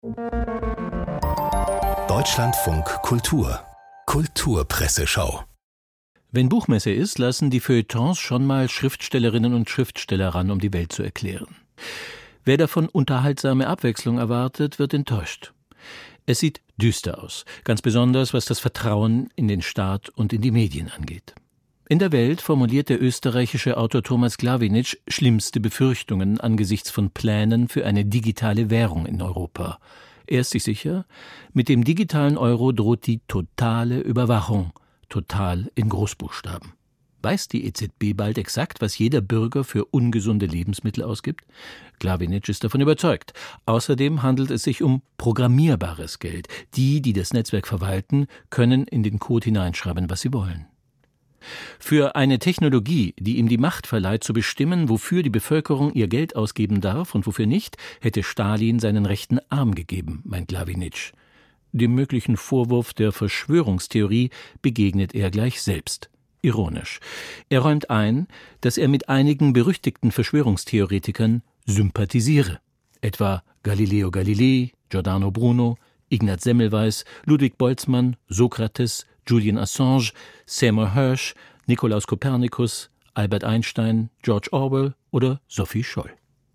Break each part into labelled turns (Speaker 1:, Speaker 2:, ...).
Speaker 1: Deutschlandfunk Kultur Kulturpresseschau.
Speaker 2: Wenn Buchmesse ist, lassen die Feuilletons schon mal Schriftstellerinnen und Schriftsteller ran, um die Welt zu erklären. Wer davon unterhaltsame Abwechslung erwartet, wird enttäuscht. Es sieht düster aus, ganz besonders was das Vertrauen in den Staat und in die Medien angeht. In der Welt formuliert der österreichische Autor Thomas Glawinitsch schlimmste Befürchtungen angesichts von Plänen für eine digitale Währung in Europa. Er ist sich sicher, mit dem digitalen Euro droht die totale Überwachung, total in Großbuchstaben. Weiß die EZB bald exakt, was jeder Bürger für ungesunde Lebensmittel ausgibt? Glawinitsch ist davon überzeugt. Außerdem handelt es sich um programmierbares Geld. Die das Netzwerk verwalten, können in den Code hineinschreiben, was sie wollen. Für eine Technologie, die ihm die Macht verleiht, zu bestimmen, wofür die Bevölkerung ihr Geld ausgeben darf und wofür nicht, hätte Stalin seinen rechten Arm gegeben, meint Glawinitsch. Dem möglichen Vorwurf der Verschwörungstheorie begegnet er gleich selbst. Ironisch. Er räumt ein, dass er mit einigen berüchtigten Verschwörungstheoretikern sympathisiere. Etwa Galileo Galilei, Giordano Bruno, Ignaz Semmelweis, Ludwig Boltzmann, Sokrates, Julian Assange, Seymour Hersh, Nikolaus Kopernikus, Albert Einstein, George Orwell oder Sophie Scholl.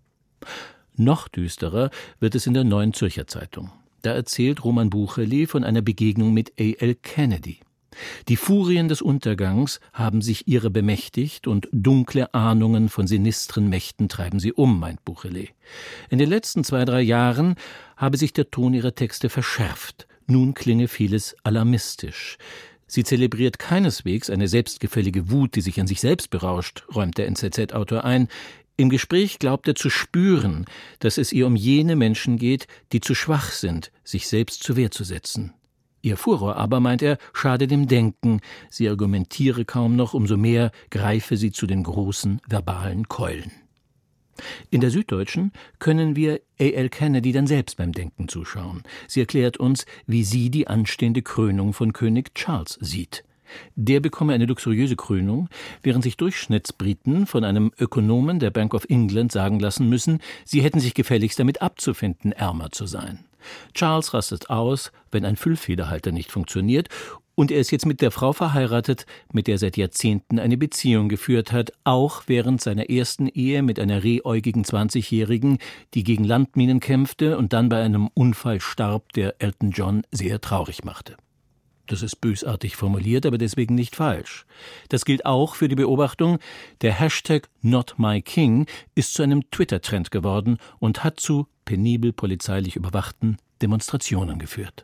Speaker 2: Noch düsterer wird es in der Neuen Zürcher Zeitung. Da erzählt Roman Bucherle von einer Begegnung mit A.L. Kennedy. Die Furien des Untergangs haben sich ihrer bemächtigt und dunkle Ahnungen von sinistren Mächten treiben sie meint Bucherle. In den letzten 2-3 Jahren habe sich der Ton ihrer Texte verschärft. Nun klinge vieles alarmistisch. Sie zelebriert keineswegs eine selbstgefällige Wut, die sich an sich selbst berauscht, räumt der NZZ-Autor ein. Im Gespräch glaubt er zu spüren, dass es ihr um jene Menschen geht, die zu schwach sind, sich selbst zur Wehr zu setzen. Ihr Furor aber, meint er, schade dem Denken. Sie argumentiere kaum noch, umso mehr greife sie zu den großen verbalen Keulen. In der Süddeutschen können wir A.L. Kennedy dann selbst beim Denken zuschauen. Sie erklärt uns, wie sie die anstehende Krönung von König Charles sieht. Der bekomme eine luxuriöse Krönung, während sich Durchschnittsbriten von einem Ökonomen der Bank of England sagen lassen müssen, sie hätten sich gefälligst damit abzufinden, ärmer zu sein. Charles rastet aus, wenn ein Füllfederhalter nicht funktioniert, und er ist jetzt mit der Frau verheiratet, mit der er seit Jahrzehnten eine Beziehung geführt hat, auch während seiner ersten Ehe mit einer rehäugigen 20-Jährigen, die gegen Landminen kämpfte und dann bei einem Unfall starb, der Elton John sehr traurig machte. Das ist bösartig formuliert, aber deswegen nicht falsch. Das gilt auch für die Beobachtung, der Hashtag #NotMyKing ist zu einem Twitter-Trend geworden und hat zu penibel polizeilich überwachten Demonstrationen geführt.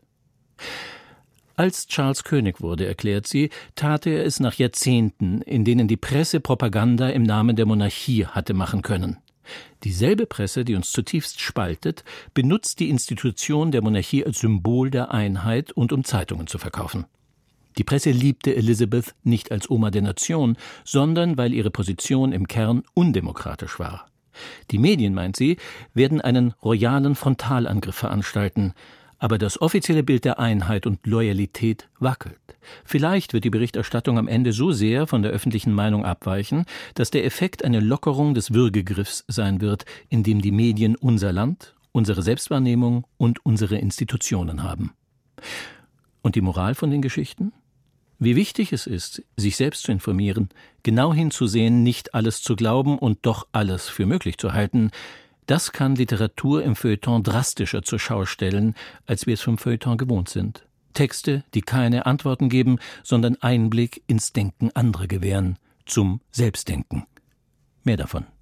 Speaker 2: Als Charles König wurde, erklärt sie, tat er es nach Jahrzehnten, in denen die Presse Propaganda im Namen der Monarchie hatte machen können. Dieselbe Presse, die uns zutiefst spaltet, benutzt die Institution der Monarchie als Symbol der Einheit und um Zeitungen zu verkaufen. Die Presse liebte Elizabeth nicht als Oma der Nation, sondern weil ihre Position im Kern undemokratisch war. Die Medien, meint sie, werden einen royalen Frontalangriff veranstalten, aber das offizielle Bild der Einheit und Loyalität wackelt. Vielleicht wird die Berichterstattung am Ende so sehr von der öffentlichen Meinung abweichen, dass der Effekt eine Lockerung des Würgegriffs sein wird, in dem die Medien unser Land, unsere Selbstwahrnehmung und unsere Institutionen haben. Und die Moral von den Geschichten? Wie wichtig es ist, sich selbst zu informieren, genau hinzusehen, nicht alles zu glauben und doch alles für möglich zu halten, das kann Literatur im Feuilleton drastischer zur Schau stellen, als wir es vom Feuilleton gewohnt sind. Texte, die keine Antworten geben, sondern Einblick ins Denken anderer gewähren, zum Selbstdenken. Mehr davon.